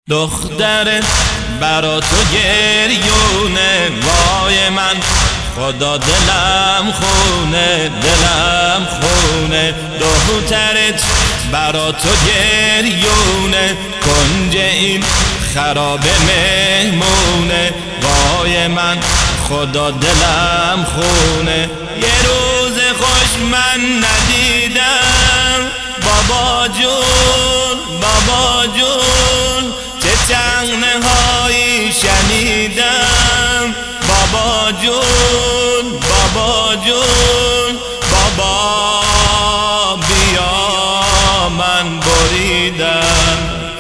دخترت برا تو گریونه، وای من خدا دلم خونه، دلم خونه. دخترت برا تو گریونه، کنج این خراب مهمونه، وای من خدا دلم خونه. یه روز خوش من ندیدم بابا جون، بابا جون، چه طعنه هایی شنیدم بابا جون، بابا جون. بابا بیا من بریدم،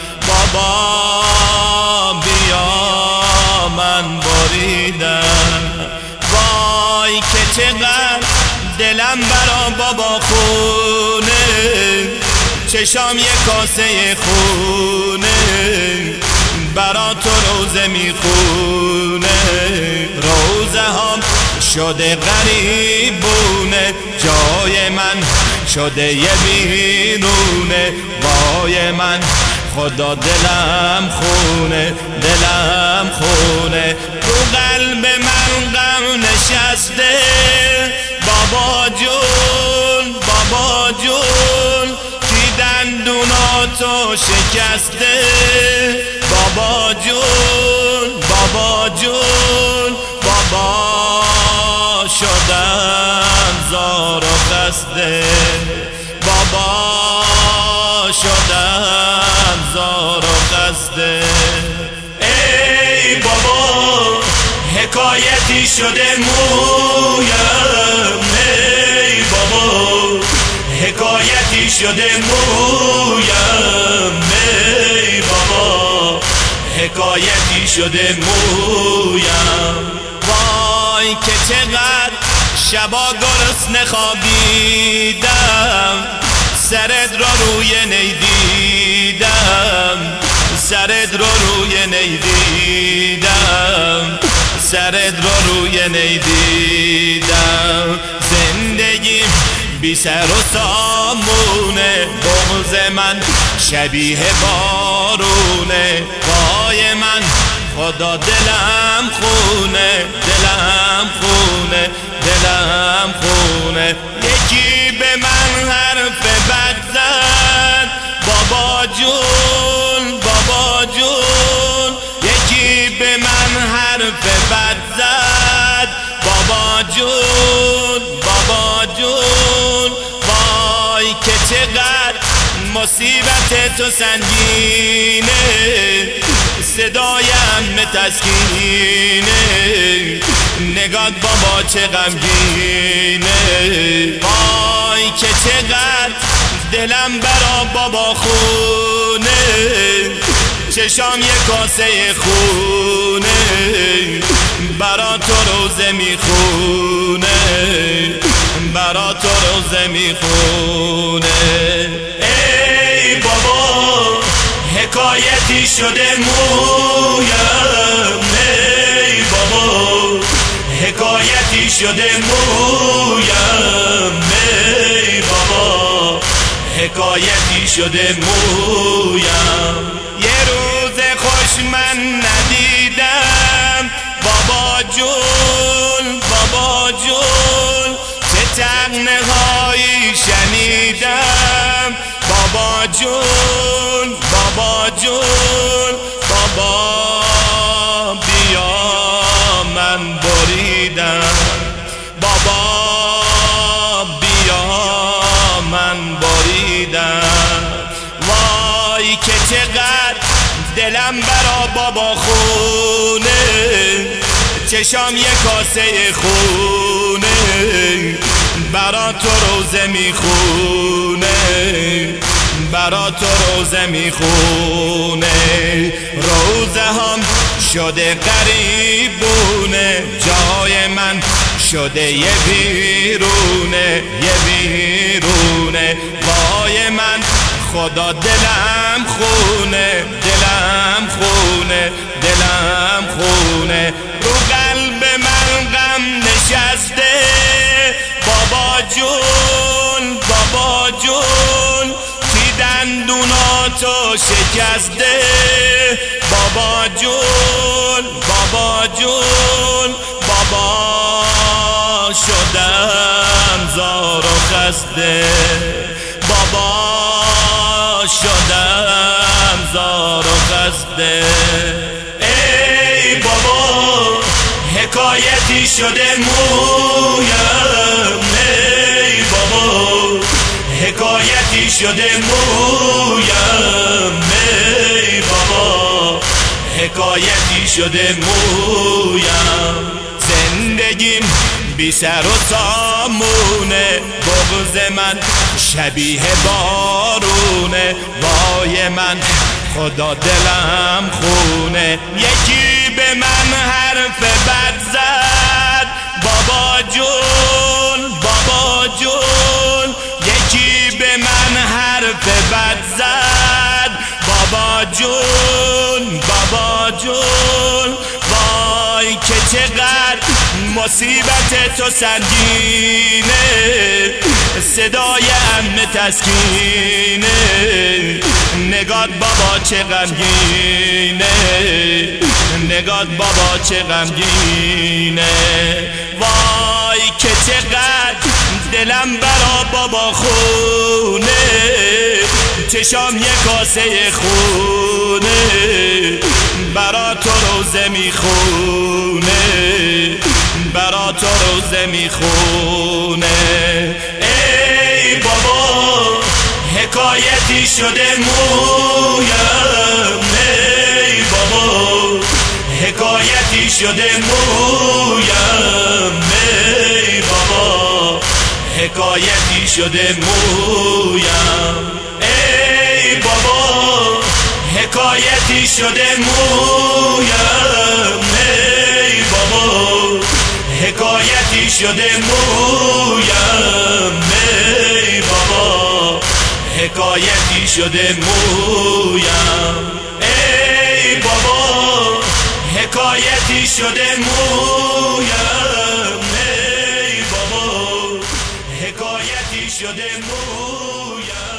بابا بیا من بریدم. وای که چقدر دلم برا بابا خونه، چشام یه کاسه خونه برا تو روزه میخونه. روزه هم شده غریبونه، جای من شده یه بیرونه، وای من خدا دلم خونه، دلم خونه. رو قلب من غم نشسته بابا جون، بابا جون، دندوناتو شکسته بابا جون، بابا جون. بابا شدم زار و خسته، بابا شدم زار و خسته. ای بابا حکایتی شده مویم، ای بابا حکایتی شده مویم، ای بابا حکایتی شده مویم. وای که چقدر شبا گرسنه خوابیدم، سرت رو روی نیدیدم، سرت رو روی نیدیدم، سرت رو روی نیدیدم. زندگی بی سر و سامونه، بغض من شبیه بارونه، وای من خدا دلم خونه، دلم خونه، دلم خونه. یکی به من حرف بد زد بابا جون، بابا جون، یکی به من حرف بد زد بابا جون، بابا جون. وای که چقدر مصیبت تو سنگینه، صدایم تسکینه، نگات بابا چه غمگینه. وای که چقدر دلم برا بابا خونه، چشام یه کاسه خونه برا تو روزه میخونه، برا تو روزه میخونه. ای بابا حکایتی شده مویم، ای بابا حکایتی شده مویم، ای بابا حکایتی شده مویم. یه روز خوش من ندیدم بابا جون، بابا جون، چه طعنه هایی شنیدم بابا جون، بابا جون. بابا بیا من بریدم، بابا بیا من بریدم. وای که چقدر دلم برا بابا خونه، چشام یه کاسه خونه برا تو روزه میخونه، برا تو روزه میخونه. روزه هم شده غریبونه، جای من شده یه بیرونه، یه بیرونه، وای من خدا دلم خونه، دلم خونه، دلم خونه. رو قلب من غم نشسته بابا جون، بابا جون، دندوناتو شکسته سرده. ای بابا حکایتی شده مویم، ای بابا حکایتی شده مویم، ای بابا حکایتی شده مویم. زندگیم بی سر و سامونه، بغض من شبیه بارونه، وای من خدا دلم خونه. یکی به من حرف بد زد، بابا جون بابا جون. یکی به من حرف بد زد، بابا جون بابا جون. وای که چقدر مصیبت تو سنگینه، صدای عمه تسکینه، نگات بابا چه غمگینه، نگات بابا چه غمگینه. وای که چقدر دلم برا بابا خونه، چشام یک کاسه خونه، برا تو روزه میخونه، برا تو روزه میخونه. ای بابا حکایتی شده مویم، ای بابا حکایتی شده مویم، ای بابا حکایتی شده مویم. ای بابا حکایتی شده مویم، ای بابا حکایتی شده مویم، ای بابا حکایتی شده مویم. ای بابا حکایتی شده مویم، ای بابا حکایتی شده مویم.